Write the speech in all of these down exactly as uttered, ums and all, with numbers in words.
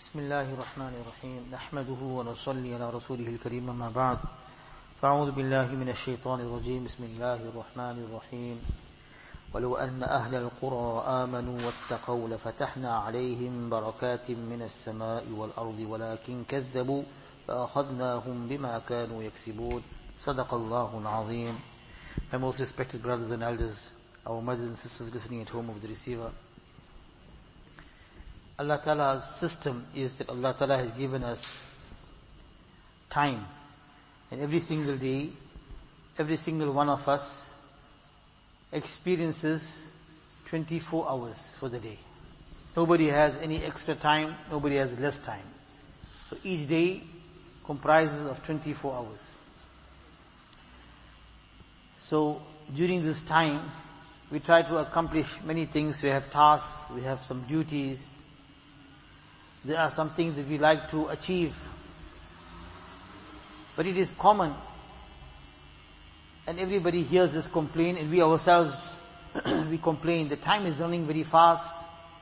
بسم الله الرحمن الرحيم نحمده ونصلي على رسوله الكريم أما بعد فأعوذ بالله من الشيطان الرجيم بسم الله الرحمن الرحيم ولو أن أهل القرى آمنوا واتقوا لفتحنا عليهم بركات من السماء والأرض ولكن كذبوا فأخذناهم بما كانوا يكسبون صدق الله العظيم. My most respected brothers and elders, our mothers and sisters listening at home of the receiver, Allah Ta'ala's system is that Allah Ta'ala has given us time. And every single day, every single one of us experiences twenty-four hours for the day. Nobody has any extra time, nobody has less time. So each day comprises of twenty-four hours. So during this time, we try to accomplish many things. We have tasks, we have some duties. There are some things that we like to achieve. But it is common, and everybody hears this complaint, and we ourselves, we complain, the time is running very fast.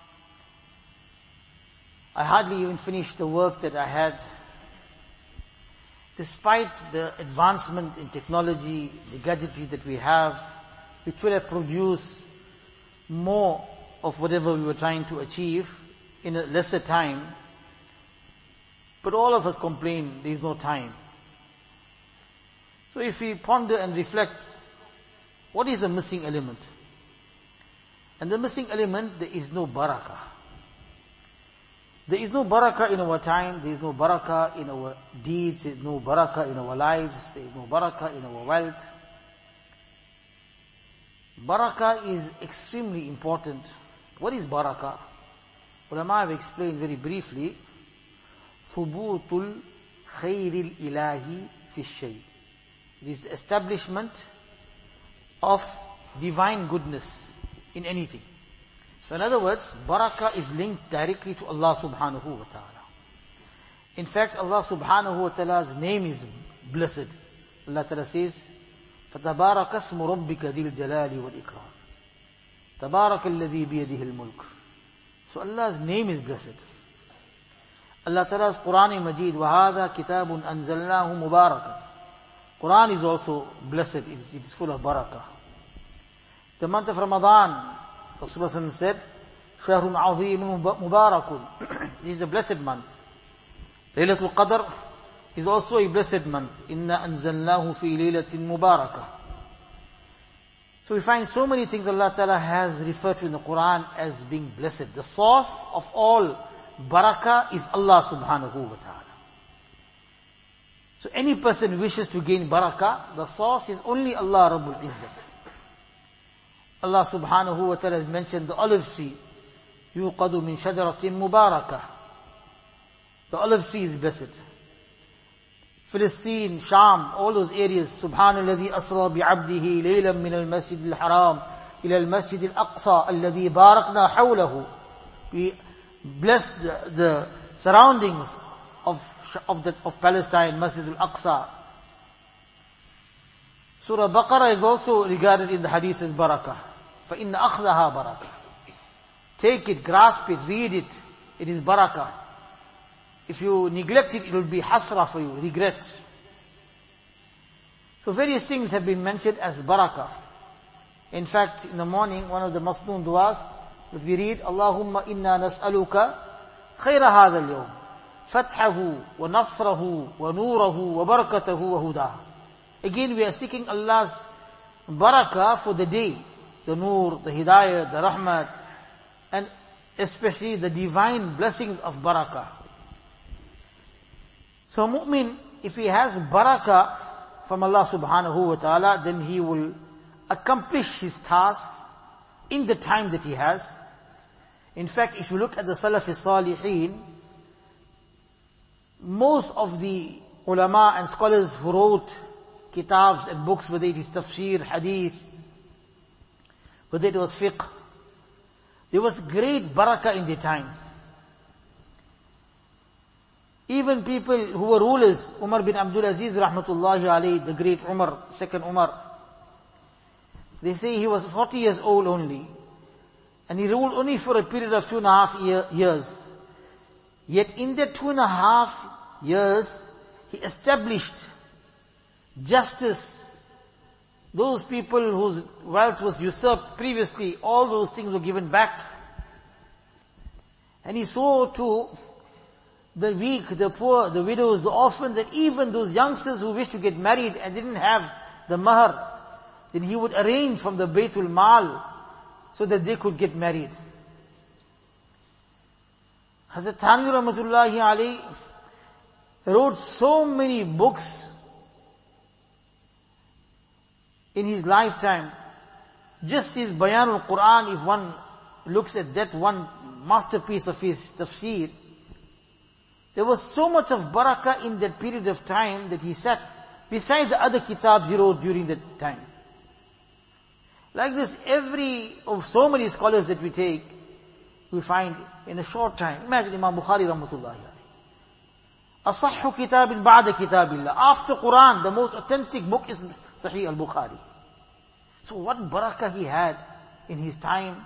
I hardly even finished the work that I had. Despite the advancement in technology, the gadgetry that we have, which would have produced more of whatever we were trying to achieve in a lesser time, but all of us complain there is no time. So if we ponder and reflect, what is the missing element? And the missing element, there is no barakah. There is no barakah in our time, there is no barakah in our deeds, there is no barakah in our lives, there is no barakah in our wealth. Barakah is extremely important. What is barakah? Ulama have explained very briefly, thubutul khayril ilahi fi shay. It is the establishment of divine goodness in anything. So in other words, barakah is linked directly to Allah subhanahu wa ta'ala. In fact, Allah subhanahu wa ta'ala's name is blessed. Allah ta'ala says, فَتَبَارَكَ اسْمُ رَبِّكَ ذِي الْجَلَالِ وَالْإِكْرَامِ تَبَارَكَ الَّذِي بِيَدِهِ الْمُلْكُ. So Allah's name is blessed. Allah Ta'ala's Quran Majid, وَهَذَا كِتَابٌ أَنزَلْنَاهُ مُبَارَكًا. Quran is also blessed, it is, it is full of barakah. The month of Ramadan, Rasulullah said, شَهْرٌ عَظِيمٌ مُبَارَكٌ. This is the blessed month. Laylatul Qadr is also a blessed month. إِنَّا أَنزَلْنَاهُ فِي لَيْلَةٍ مُبَارَكَةٍ. So we find so many things Allah Ta'ala has referred to in the Quran as being blessed. The source of all barakah is Allah subhanahu wa ta'ala. So any person who wishes to gain barakah, the source is only Allah Rabbul Izzat. Allah subhanahu wa ta'ala has mentioned the olive tree. يُوقَدُ مِنْ شَجَرَةٍ مُبَارَكَةٍ. The olive tree is blessed. Philistine, Sham, all those areas. Subhana alladhi asra bi'abdihi laylan min al-masjid al-haram ila al-masjid al-aqsa alladhi barakna hawlahu. We bless the, the surroundings of, of, the, of Palestine, Masjid al-Aqsa. Surah Baqarah is also regarded in the hadith as barakah. فَإِنَّ أَخْذَهَا barakah. Take it, grasp it, read it. It is barakah. If you neglect it, it will be hasra for you, regret. So various things have been mentioned as barakah. In fact, in the morning, one of the masnoon du'as that we read, Allahumma inna nas'aluka khayra hadha al-yawm, fathahu wa nasrahu wa nurahu wa barakatahu wa hudah. Again, we are seeking Allah's barakah for the day, the nur, the hidayah, the rahmat, and especially the divine blessings of barakah. So a mu'min, if he has barakah from Allah subhanahu wa ta'ala, then he will accomplish his tasks in the time that he has. In fact, if you look at the Salaf al-Salihin, most of the ulama and scholars who wrote kitabs and books, whether it is tafsir, hadith, whether it was fiqh, there was great barakah in their time. Even people who were rulers, Umar bin Abdul Aziz rahmatullahi alayhi, the great Umar, second Umar, they say he was forty years old only, and he ruled only for a period of two and a half year, years. Yet in the two and a half years, he established justice. Those people whose wealth was usurped previously, all those things were given back. And he saw to the weak, the poor, the widows, the orphans, and even those youngsters who wished to get married and didn't have the mahr, then he would arrange from the Baytul Mal so that they could get married. Hazrat Thanvi Rahmatullahi alayhi wrote so many books in his lifetime. Just his Bayan al-Quran, if one looks at that one masterpiece of his tafsir, there was so much of barakah in that period of time that he sat besides the other kitabs he wrote during that time. Like this, every, of so many scholars that we take, we find in a short time. Imagine Imam Bukhari Rahmatullahi alayhi. Asahhu kitabin ba'da kitabillah. After Quran, the most authentic book is Sahih al-Bukhari. So what barakah he had in his time.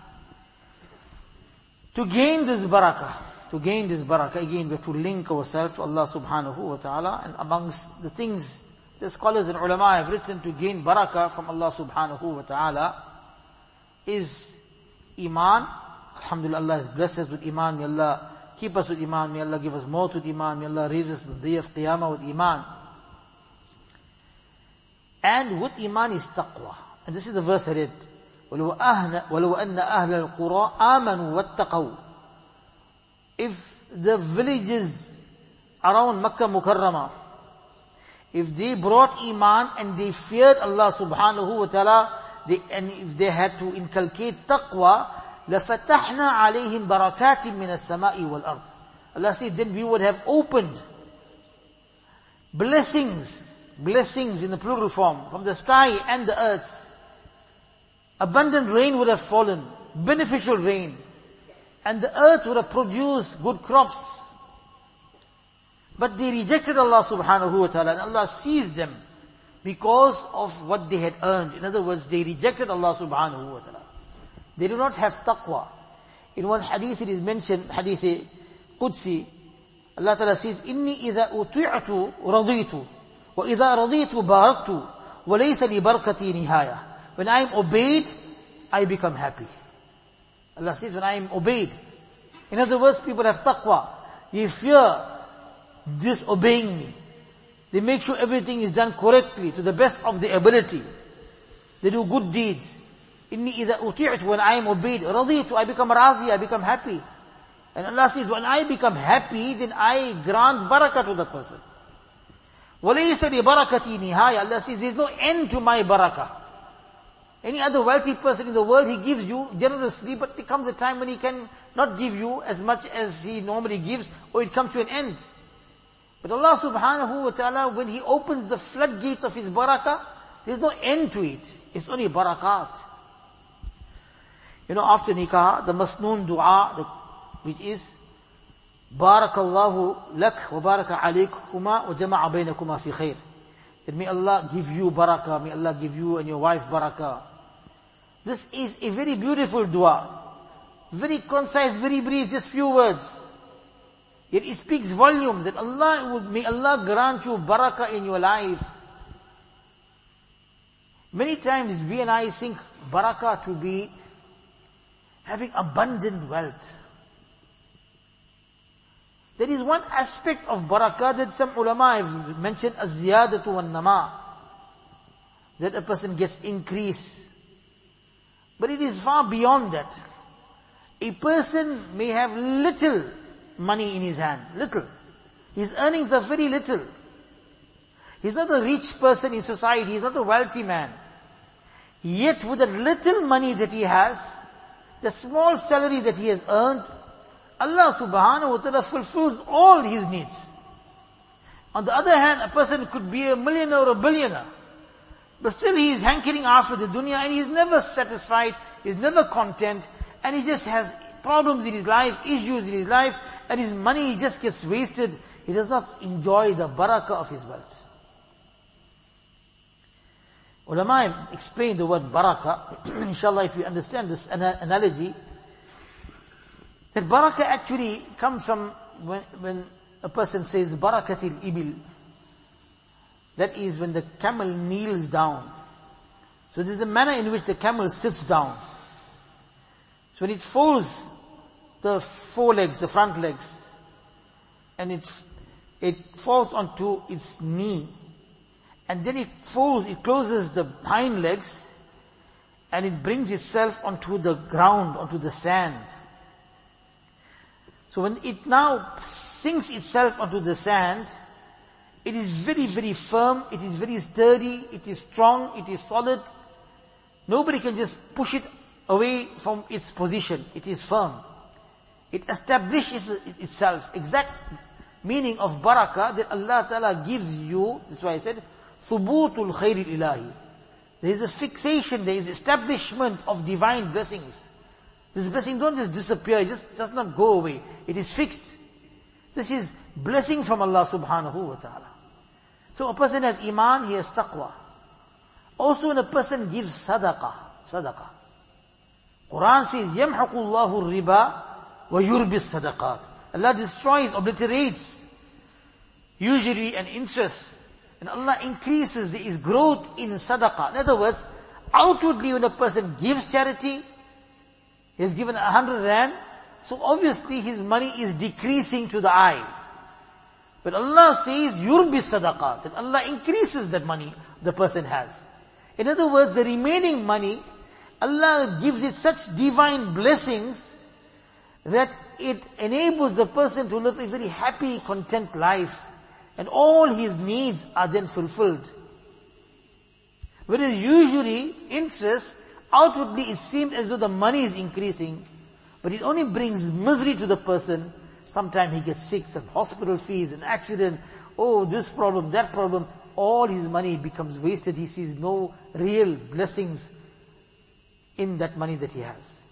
To gain this barakah, to gain this barakah, again we have to link ourselves to Allah subhanahu wa ta'ala, and amongst the things the scholars and ulama have written to gain barakah from Allah subhanahu wa ta'ala is Iman. Alhamdulillah, Allah has blessed us with Iman. May Allah keep us with Iman. May Allah give us more with Iman. May Allah raise us the day of Qiyamah with Iman. And with Iman is taqwa. And this is the verse I read. وَلَوْ أَنَّ أَهْلَ الْقُرَىٰ آمَنُوا وَاتَّقَوْا. If the villages around Makkah Mukarramah, if they brought Iman and they feared Allah subhanahu wa ta'ala, they, and if they had to inculcate taqwa, لَفَتَحْنَا عَلَيْهِمْ بَرَكَاتٍ مِّنَ السَّمَاءِ وَالْأَرْضِ. Allah said, then we would have opened blessings, blessings in the plural form, from the sky and the earth. Abundant rain would have fallen, beneficial rain, and the earth would have produced good crops. But they rejected Allah subhanahu wa ta'ala, and Allah seized them because of what they had earned. In other words, they rejected Allah subhanahu wa ta'ala. They do not have taqwa. In one hadith it is mentioned, hadith Qudsi, Allah ta'ala says, إِنِّي إِذَا أُطِعْتُ رَضِيتُ وَإِذَا رَضِيتُ بَارَكْتُ وَلَيْسَ لِبَرْكَتِي نِهَايَةٌ. When I am obeyed, I become happy. Allah says, when I am obeyed. In other words, people have taqwa. They fear disobeying me. They make sure everything is done correctly, to the best of their ability. They do good deeds. Inni idha uti'tu, when I am obeyed, raditu, I become razi, I become happy. And Allah says, when I become happy, then I grant barakah to the person. وَلَيْسَ لِبَرَكَتِي نِهَايَةٌ. Allah says, there is no end to my barakah. Any other wealthy person in the world, he gives you generously, but there comes a time when he can not give you as much as he normally gives, or it comes to an end. But Allah subhanahu wa ta'ala, when He opens the floodgates of His barakah, there is no end to it. It's only barakat. You know, after nikah, the masnoon dua, the, which is, Barakallahu lak wa baraka alaykuma wa jama'a baynakuma fi khair. That may Allah give you barakah, may Allah give you and your wife barakah. This is a very beautiful dua. Very concise, very brief, just few words. Yet it speaks volumes that Allah would, may Allah grant you barakah in your life. Many times we and I think barakah to be having abundant wealth. There is one aspect of barakah that some ulama have mentioned, az-ziyadatu wan-nama, that a person gets increase. But it is far beyond that. A person may have little money in his hand, little. His earnings are very little. He's not a rich person in society, he's not a wealthy man. Yet with the little money that he has, the small salary that he has earned, Allah subhanahu wa ta'ala fulfills all his needs. On the other hand, a person could be a millionaire or a billionaire, but still he is hankering after the dunya and he is never satisfied, he is never content, and he just has problems in his life, issues in his life, and his money just gets wasted. He does not enjoy the barakah of his wealth. Ulama have explained the word barakah. Inshallah, if we understand this analogy, that barakah actually comes from when, when a person says barakatil ibil, that is when the camel kneels down. So this is the manner in which the camel sits down. So when it folds the forelegs, the front legs, and it, it falls onto its knee, and then it folds, it closes the hind legs, and it brings itself onto the ground, onto the sand. So when it now sinks itself onto the sand, it is very, very firm, it is very sturdy, it is strong, it is solid. Nobody can just push it away from its position. It is firm. It establishes itself. Exact meaning of barakah that Allah Ta'ala gives you. That's why I said, thubutul khairil ilahi. There is a fixation, there is establishment of divine blessings. This blessing don't just disappear, it just does not go away. It is fixed. This is blessing from Allah subhanahu wa ta'ala. So a person has iman, he has taqwa. Also when a person gives sadaqah, sadaqah. Quran says, يَمْحَقُ اللَّهُ الرِّبَى وَيُرْبِي الصَّدَقَاتِ. Allah destroys, obliterates usury and interest. And Allah increases, there is growth in sadaqah. In other words, outwardly when a person gives charity, he has given a hundred rand, so obviously his money is decreasing to the eye. But Allah says, yurbi sadaqah, that Allah increases that money the person has. In other words, the remaining money, Allah gives it such divine blessings that it enables the person to live a very happy, content life. And all his needs are then fulfilled. Whereas usually, interest, outwardly it seems as though the money is increasing, but it only brings misery to the person. Sometimes he gets sick, some hospital fees, an accident, oh this problem, that problem, all his money becomes wasted. He sees no real blessings in that money that he has.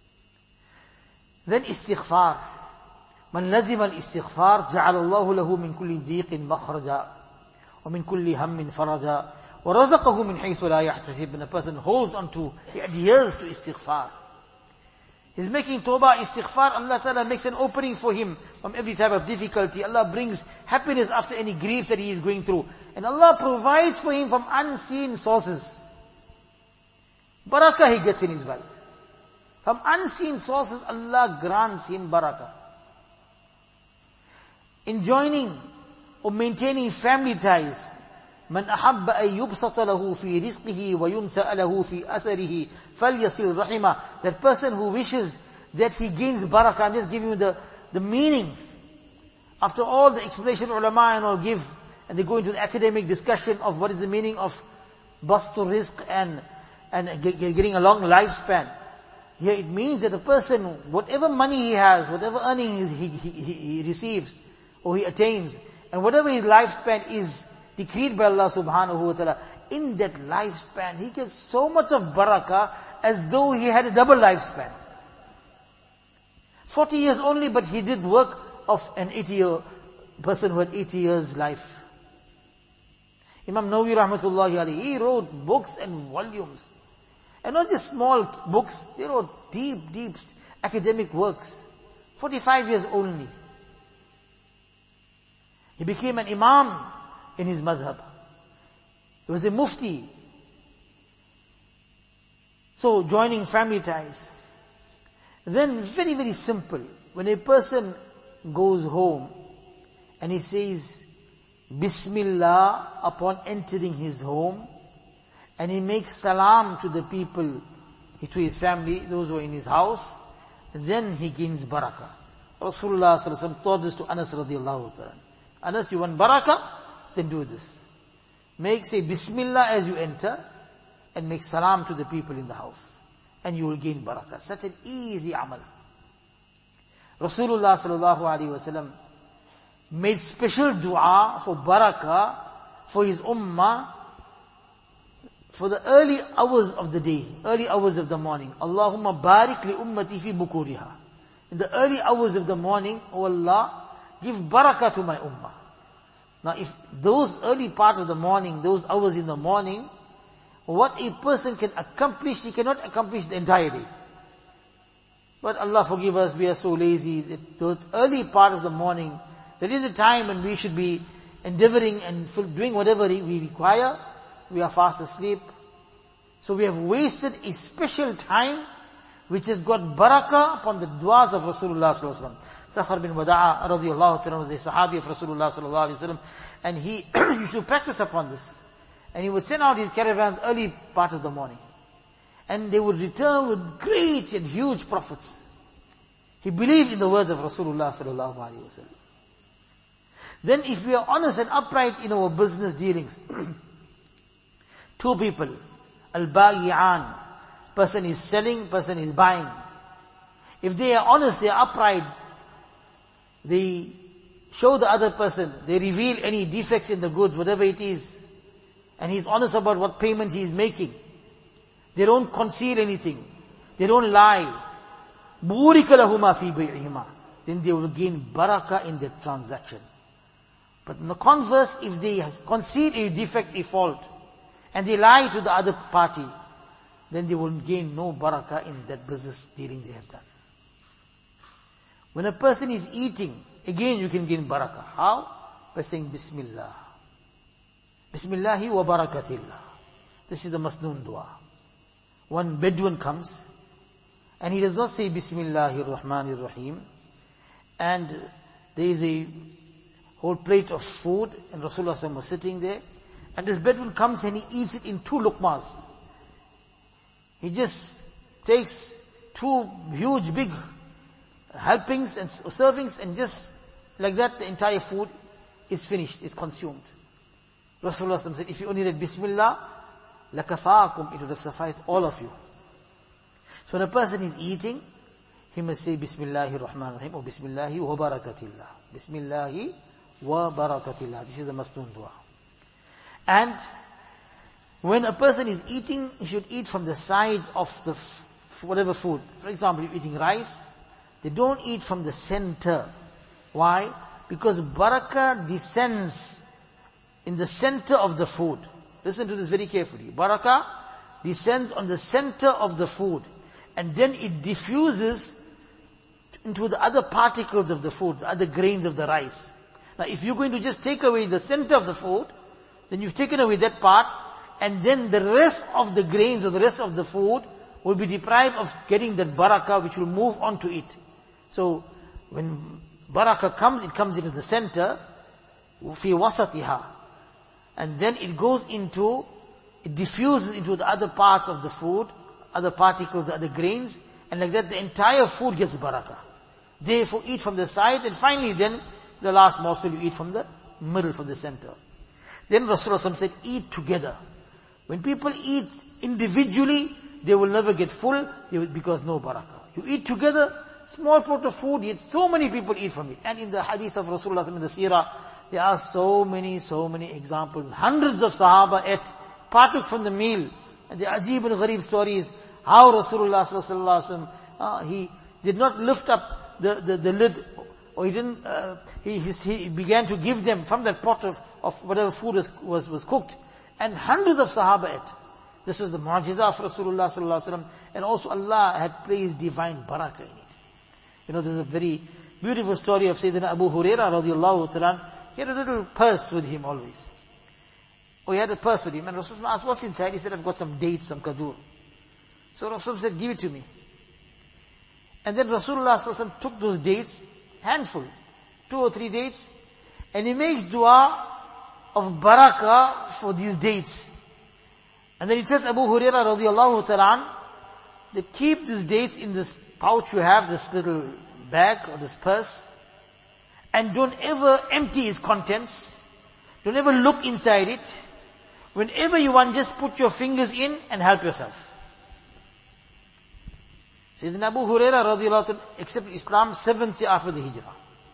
Then istighfar. من لزم الاستغفار جعل الله له من كل ضيق مخرجا ومن كل هم فرجا ورزقه من حيث لا يحتسب. When a person holds on to, he adheres to istighfar. He's making tawbah, istighfar, Allah Ta'ala makes an opening for him from every type of difficulty. Allah brings happiness after any grief that he is going through. And Allah provides for him from unseen sources. Barakah he gets in his wealth. From unseen sources, Allah grants him barakah. In joining or maintaining family ties, من أحب أن يبسط له في رزقه وينسأ له في أثره فليصل رحمه. That person who wishes that he gains barakah, I'm just giving you the, the meaning. After all the explanation ulama and all give, and they go into the academic discussion of what is the meaning of bastul rizq and, and getting a long lifespan. Here it means that the person, whatever money he has, whatever earnings he, he, he, he receives, or he attains, and whatever his lifespan is decreed by Allah subhanahu wa ta'ala, in that lifespan, he gets so much of barakah as though he had a double lifespan. forty years only, but he did work of an eighty year person who had eighty years life. Imam Nawawi rahmatullahi alayhi, he wrote books and volumes. And not just small books, they wrote deep, deep academic works. forty-five years only. He became an imam in his madhab. He was a mufti. So joining family ties. Then very, very simple. When a person goes home and he says Bismillah upon entering his home, and he makes salam to the people, to his family, those who are in his house, then he gains barakah. Rasulullah sallallahu alaihi wasallam taught this to Anas radiallahu ta'ala. Anas, you want barakah? Then do this. Make, say Bismillah as you enter, and make salam to the people in the house. And you will gain barakah. Such an easy amal. Rasulullah sallallahu alaihi wasallam made special dua for barakah for his ummah for the early hours of the day, early hours of the morning. Allahumma barik li ummati fi bukuriha. In the early hours of the morning, O Allah, give barakah to my ummah. Now if those early parts of the morning, those hours in the morning, what a person can accomplish, he cannot accomplish the entire day. But Allah forgive us, we are so lazy. The early part of the morning, there is a time when we should be endeavoring and doing whatever we require. We are fast asleep. So we have wasted a special time which has got barakah upon the du'as of Rasulullah sallallahu alaihi wasallam. Sakhar bin Wada'a radiyallahu ta'ala was a sahabi of Rasulullah sallallahu alaihi wasallam, and he used to practice upon this. And he would send out his caravans early part of the morning. And they would return with great and huge profits. He believed in the words of Rasulullah sallallahu alaihi wasallam. Then if we are honest and upright in our business dealings, two people, al-ba'i'an, person is selling, person is buying. If they are honest, they are upright, they show the other person, they reveal any defects in the goods, whatever it is, and he's honest about what payment he is making. They don't conceal anything. They don't lie. بُورِكَ لَهُمَا فِي بَيْعِهِمَا. Then they will gain barakah in their transaction. But in the converse, if they conceal a defect, a fault, and they lie to the other party, then they will gain no barakah in that business dealing they have done. When a person is eating, again you can gain barakah. How? By saying Bismillah. Bismillahi wa barakatillah. This is the masnoon dua. One Bedouin comes, and he does not say Bismillahir Rahmanir Rahim, and there is a whole plate of food, and Rasulullah was sitting there, and this Bedouin comes and he eats it in two lukmas. He just takes two huge big helpings and servings, and just like that the entire food is finished, is consumed. Rasulullah said, if you only read Bismillah, لَكَفَاكُمْ, it would have sufficed all of you. So when a person is eating, he must say Bismillahir Rahmanir Rahim or Bismillahi wa barakatillah. Bismillahi wa barakatillah. This is the masnoon dua. And when a person is eating, he should eat from the sides of the f- whatever food. For example, you're eating rice, they don't eat from the center. Why? Because barakah descends in the center of the food. Listen to this very carefully. Barakah descends on the center of the food, and then it diffuses into the other particles of the food, the other grains of the rice. Now if you're going to just take away the center of the food, then you've taken away that part, and then the rest of the grains or the rest of the food will be deprived of getting that barakah which will move on to it. So when barakah comes, it comes into the center, fi wasatiha, and then it goes into, it diffuses into the other parts of the food, other particles, other grains, and like that the entire food gets barakah. Therefore eat from the side, and finally then the last morsel you eat from the middle, from the center. Then Rasulullah said, eat together. When people eat individually, they will never get full, they will, because no barakah. You eat together, small pot of food, yet so many people eat from it. And in the hadith of Rasulullah in the seerah, there are so many, so many examples. Hundreds of Sahaba ate, partook from the meal. And the ajib and gharib stories, how Rasulullah sallallahu alaihi wasallam, uh, he did not lift up the, the, the lid, or he didn't, uh, he, he began to give them from that pot of, of whatever food was, was, was cooked. And hundreds of Sahaba ate. This was the mu'jiza of Rasulullah sallallahu alaihi wasallam. And also Allah had placed divine barakah in it. You know, there's a very beautiful story of Sayyidina Abu Hurairah radiallahu ta'ala. He had a little purse with him always. Oh, he had a purse with him. And Rasulullah asked, what's inside? He said, I've got some dates, some kadur. So Rasulullah said, give it to me. And then Rasulullah sallallahu alaihi wasallam took those dates, handful, two or three dates, and he makes dua of barakah for these dates. And then he tells Abu Hurairah radiallahu ta'ala, they keep these dates in this pouch you have, this little bag or this purse, and don't ever empty its contents. Don't ever look inside it. Whenever you want, just put your fingers in and help yourself. Sayyidina Abu Hurairah radiallahu ta'ala accepted Islam seventh year after the Hijrah.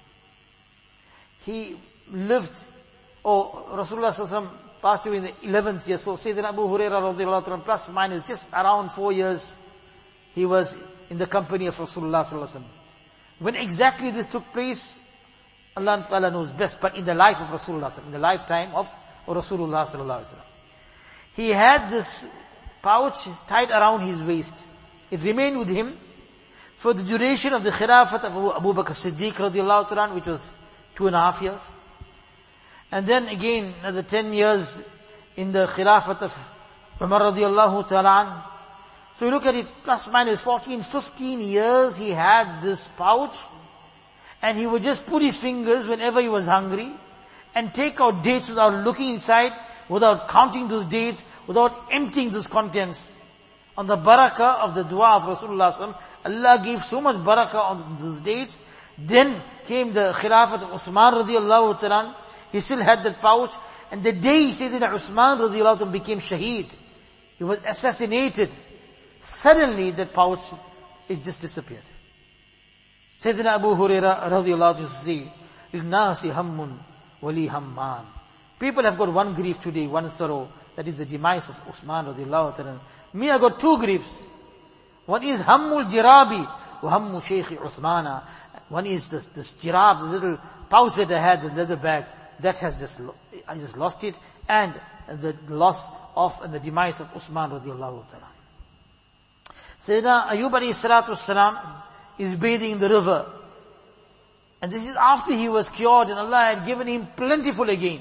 He lived, oh, Rasulullah sallallahu alaihi wasallam passed away in the eleventh year, so Sayyidina Abu Hurairah radiallahu ta'ala plus minus just around four years, he was in the company of Rasulullah sallallahu alaihi wasallam. When exactly this took place, Allah Ta'ala knows best, but in the life of Rasulullah, in the lifetime of Rasulullah sallallahu alaihi wasallam. He had this pouch tied around his waist. It remained with him For the duration of the Khilafat of Abu Bakr Siddiq radiallahu ta'ala, which was two and a half years. And then again, another ten years in the Khilafat of Umar radiallahu ta'ala. So you look at it, plus minus fourteen, fifteen years he had this pouch, and he would just put his fingers whenever he was hungry, and take out dates without looking inside, without counting those dates, without emptying those contents. On the barakah of the dua of Rasulullah sallallahu alaihi wasallam, Allah gave so much barakah on those dates. Then came the Khilafat of Uthman radiallahu ta'ala. He still had that pouch, and the day Sayyidina Uthman radiallahu ta'ala became shaheed, he was assassinated. Suddenly that pouch, it just disappeared. Sayyidina Abu Huraira radiallahu anhu say, "Nasi hammun wali hamman." People have got one grief today, one sorrow, that is the demise of Uthman radiallahu ta'ala. Me, I got two griefs. One is hammul jirabi, wa hammu shaykh Uthmana. One is this, this jirab, the little pouch that I had, the leather bag, that has just, I just lost it, and the loss of, and the demise of Uthman radiallahu ta'ala. Sayyidina Ayyub alayhi salatu wasalam is bathing in the river. And this is after he was cured and Allah had given him plentiful again.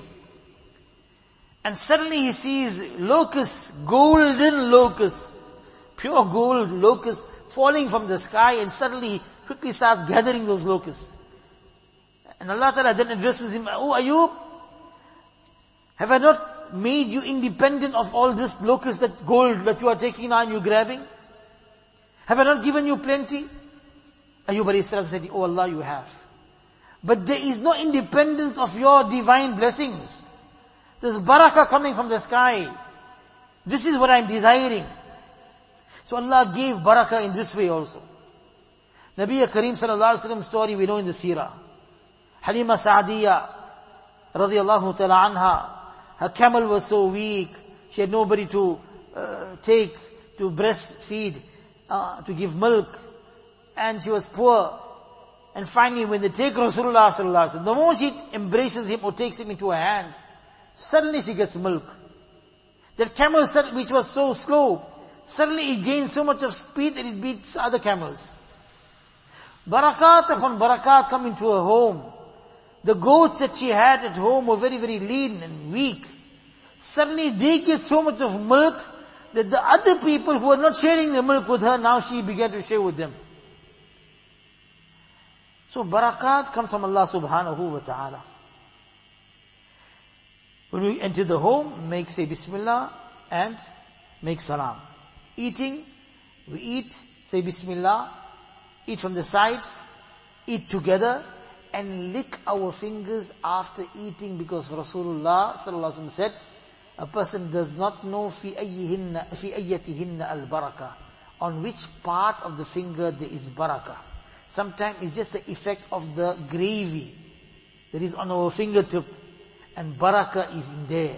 And suddenly he sees locusts, golden locusts, pure gold locusts falling from the sky, and suddenly he quickly starts gathering those locusts. And Allah Ta'ala then addresses him, "Oh Ayyub, have I not made you independent of all this locusts, that gold that you are taking now and you grabbing? Have I not given you plenty?" Ayyub alayhi salam said, "Oh Allah, you have. But there is no independence of your divine blessings. There's barakah coming from the sky. This is what I'm desiring." So Allah gave barakah in this way also. Nabi Kareem sallallahu alaihi wasallam story we know in the seerah. Halima Sa'diyya radiyallahu ta'ala anha, her camel was so weak, she had nobody to uh, take, to breastfeed, Uh, to give milk, and she was poor. And finally, when they take Rasulullah sallallahu alaihi wasallam, the moment she embraces him or takes him into her hands, suddenly she gets milk. That camel, which was so slow, suddenly it gains so much of speed that it beats other camels. Barakat upon barakat come into her home. The goats that she had at home were very, very lean and weak. Suddenly they get so much of milk that the other people who were not sharing the milk with her, now she began to share with them. So barakat comes from Allah subhanahu wa ta'ala. When we enter the home, make say Bismillah and make salam. Eating, we eat, say Bismillah, eat from the sides, eat together, and lick our fingers after eating, because Rasulullah sallallahu alaihi wasallam said, a person does not know fi ayyihinna, fi ayyatihinna al-barakah, on which part of the finger there is barakah. Sometimes it's just the effect of the gravy that is on our fingertip, and barakah is in there.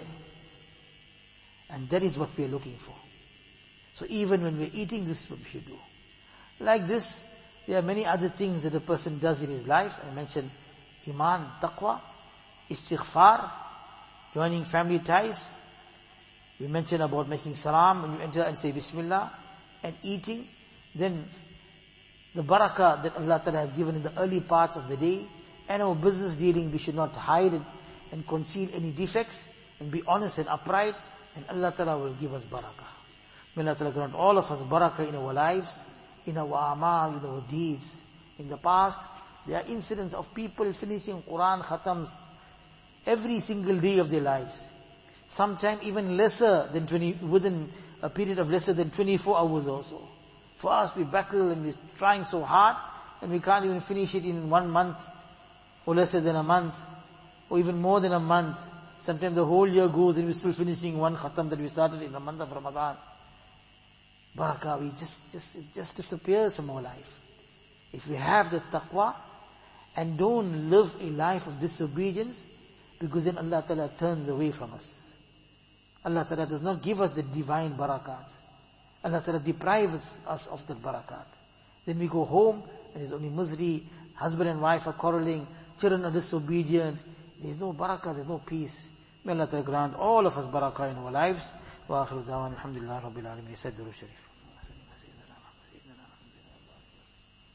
And that is what we are looking for. So even when we're eating, this is what we should do. Like this, there are many other things that a person does in his life. I mentioned iman, taqwa, istighfar, joining family ties. We mentioned about making salam when you enter and say Bismillah, and eating. Then the barakah that Allah Ta'ala has given in the early parts of the day, and our business dealing, we should not hide it and conceal any defects, and be honest and upright, and Allah Ta'ala will give us barakah. May Allah Ta'ala grant all of us barakah in our lives, in our amal, in our deeds. In the past, there are incidents of people finishing Quran khatams every single day of their lives. Sometimes even lesser than twenty, within a period of lesser than twenty-four hours or so. For us, we battle and we're trying so hard, and we can't even finish it in one month, or lesser than a month, or even more than a month. Sometimes the whole year goes and we're still finishing one khatam that we started in the month of Ramadan. Barakah, we just, just, it just disappears from our life. If we have the taqwa, and don't live a life of disobedience, because then Allah Ta'ala turns away from us. Allah Ta'ala does not give us the divine barakat. Allah Ta'ala deprives us of that barakat. Then we go home, and there's only misery, husband and wife are quarreling, children are disobedient, there's no barakah, there's no peace. May Allah Ta'ala grant all of us barakah in our lives. Wa akhiru da'wan alhamdulillah rabbil alamin. Sayyid Durud Sharif.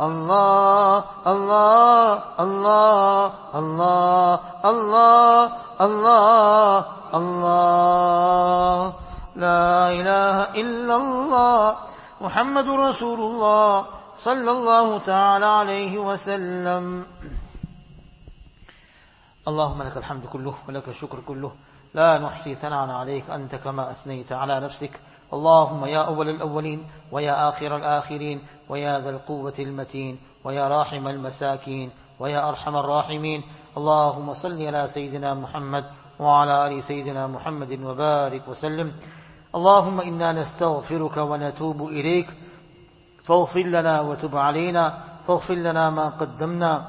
Allah, Allah, Allah, Allah, Allah, Allah, Allah. La ilaha illallah, Muhammadur Rasulullah, sallallahu ta'ala alayhi wa sallam. اللهم لك الحمد كله ولك الشكر كله لا نحصي ثناء عليك أنت كما أثنيت على نفسك. اللهم يا أول الأولين ويا آخر الآخرين ويا ذا القوة المتين ويا راحم المساكين ويا أرحم الراحمين. اللهم صل على سيدنا محمد وعلى آل سيدنا محمد وبارك وسلم. اللهم إنا نستغفرك ونتوب إليك فاغفر لنا وتب علينا، فاغفر لنا ما قدمنا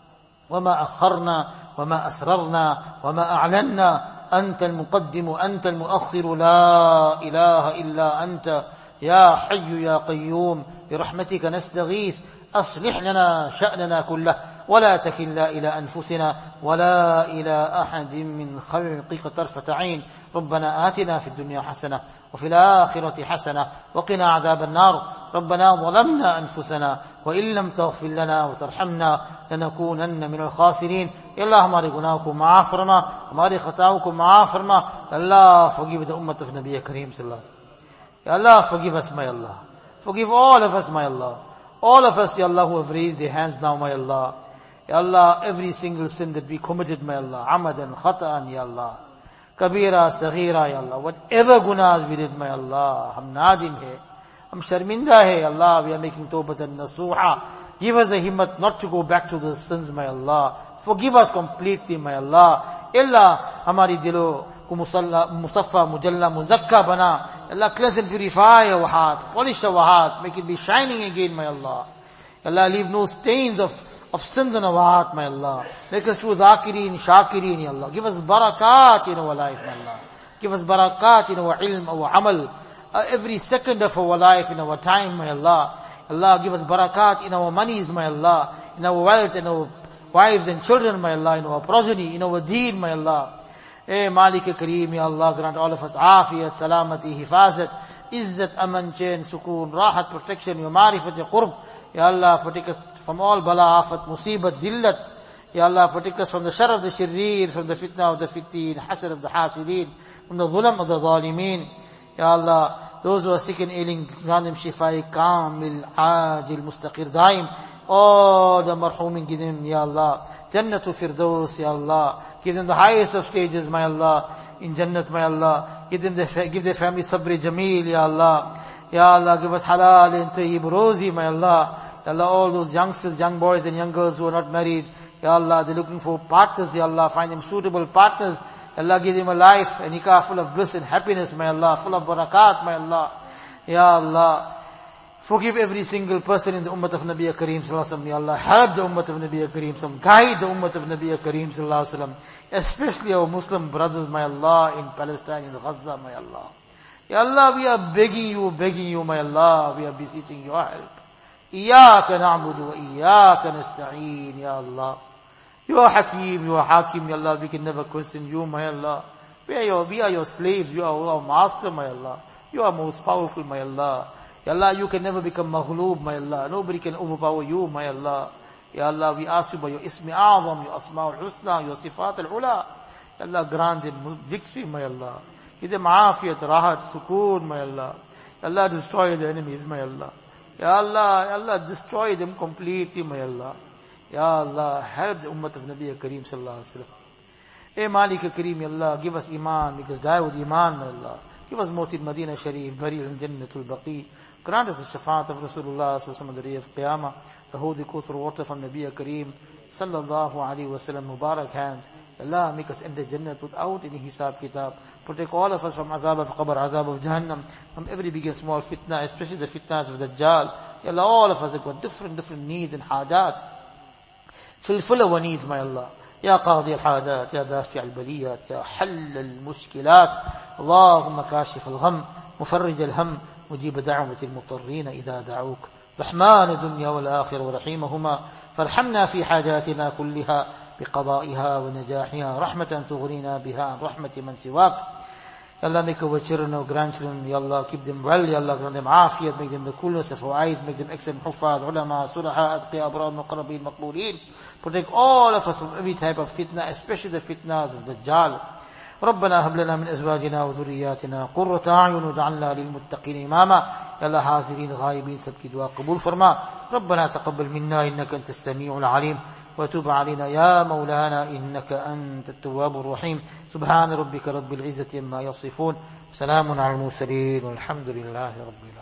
وما أخرنا وما أسررنا وما أعلنا. أنت المقدم أنت المؤخر، لا إله إلا أنت يا حي يا قيوم. برحمتك نستغيث، أصلح لنا شأننا كله ولا تكلنا إلى أنفسنا ولا إلى أحد من خلقك طرفة عين. ربنا آتنا في الدنيا حسنة وفي الآخرة حسنة وقنا عذاب النار. ربنا ظلمنا أنفسنا وإن لم تغفر لنا وترحمنا لنكونن من الخاسرين. Ya Allah, हमारे गुनाहों को माफ फरमा, हमारी खताओं को माफ फरमा. Allah, forgive the ummah of Nabi Kareem sallallahu alaihi wasallam. Ya Allah, forgive us, my Allah. Forgive all of us, my Allah. All of us, Ya Allah, who have raised their hands now, my Allah. Ya Allah, every single sin that we committed, my Allah, amadan, khata'an, Ya Allah. Kabira, saghira, Ya Allah. Whatever gunas we did, my Allah, hum nadim hai, hum sharminda hai, Ya Allah. We are making tawbatan nasuha. Give us a himmat not to go back to the sins, my Allah. Forgive us completely, my Allah. Allah, hamari dilo ko musalla, musaffa, mujalla, muzakka bana. Allah, cleanse and purify our hearts, polish our hearts, make it be shining again, my Allah. Allah, leave no stains of, of sins in our heart, my Allah. Make us true dhakirin, shakirin, ya Allah. Give us barakat in our life, my Allah. Give us barakat in our ilm, our amal. Uh, every second of our life, in our time, my Allah. Allah, give us barakat in our monies, my Allah, in our wealth, in our wives and children, my Allah, in our progeny, in our deen, my Allah. Eh, Malik Kareem, Ya Allah, grant all of us afiyat, salamati, hifazat, izzat, aman, chain, sukoon, rahat, protection, your marifat, your qurb. Ya Allah, protect us from all bala, afat, musibat, zillat. Ya Allah, protect us from the shar of the shirreer, from the fitna of the fitteen, hasad of the hasideen, from the dhulam of the zalimeen. Ya Allah, those who are sick and ailing, grant them shifai kamil, ajil, mustaqir, daim. All the marhumin, give them, Ya Allah, Jannatul Firdaus, Ya Allah. Give them the highest of stages, my Allah, in Jannat, my Allah. Give them the, give their family sabri jameel, Ya Allah. Ya Allah, give us halal and tayyib rozi, my Allah. Ya Allah, all those youngsters, young boys and young girls who are not married, Ya Allah, they're looking for partners, Ya Allah. Find them suitable partners. Ya Allah, give them a life, a nikah full of bliss and happiness, my Allah, full of barakat, my Allah. Ya Allah, forgive every single person in the ummah of Nabi Kareem sallallahu alaihi wasallam. Ya Allah, help the ummah of Nabi Kareem sallallahu alaihi wasallam. Guide the ummah of Nabi Kareem sallallahu alaihi wasallam. Especially our Muslim brothers, my Allah, in Palestine, in Gaza, my Allah. Ya Allah, we are begging you, begging you, my Allah. We are beseeching your help. Iyaka na'budu wa iyaka nasta'een, Ya Allah. You are Hakim, you are Hakim, Ya Allah. We can never question you, my Allah. We are your, we are your slaves. You are our master, my Allah. You are most powerful, my Allah. Ya Allah, you can never become maghloob, my Allah. Nobody can overpower you, my Allah. Ya Allah, we ask you by your Ismi A'zam, your Asma al-Husna, your Sifat al-Ula. Ya Allah, grant them victory, my Allah. Give them afiyat, rahat, sukoon, my Allah. Ya Allah, destroy the enemies, my Allah. Ya Allah, Ya Allah, destroy them completely, my Allah. Ya Allah, help the ummah of Nabi Kareem sallallahu alaihi wasallam. Eh, Malik Kareem, Ya Allah, give us iman, make us die with iman, my Allah. Give us Mawt in Medina Sharif, burial in Jannatul Baqi. Grant us the shafaat of Rasulullah sallallahu alaihi wasallam on the day of Qiyamah, the holy Kauthar water from Nabi Kareem sallallahu alaihi wasallam, Mubarak hands. Allah, make us enter Jannat without any hisab kitab. Protect all of us from azab of qabr, azab of Jahannam, from every big and small fitna, especially the fitnas of Dajjal. Ya Allah, all of us have got different, different needs and hajat. Fulfill our needs, my Allah. يا قاضي الحاجات، يا دافع البليات، يا حل المشكلات. اللهم كاشف الغم، مفرج الهم، مجيب دعوة المضطرين إذا دعوك. رحمن الدنيا والآخرة ورحيمهما، فارحمنا في حاجاتنا كلها بقضائها ونجاحها، رحمة تغنينا بها عن رحمة من سواك. Ya Allah, make our children, our grandchildren, Ya Allah, keep them well, Ya Allah, grant them afiyat, make them the coolness of our eyes, make them excellent huffaz, ulama, sulaha, atqiya, abrar, muqarrabeen, maqbooleen. Protect all of us from every type of fitna, especially the fitnas of Dajjal. ربنا هب لنا من ازواجنا وذرياتنا قرة اعين واجعلنا للمتقين اماما. يا الله حاضرين غائبين सबकी दुआ कबूल फरमा. ربنا تقبل منا انك انت السميع العليم وتب علينا يا مولانا انك انت التواب الرحيم. سبحان ربك رب العزة عما يصفون. سلام على المرسلين والحمد لله رب العالمين.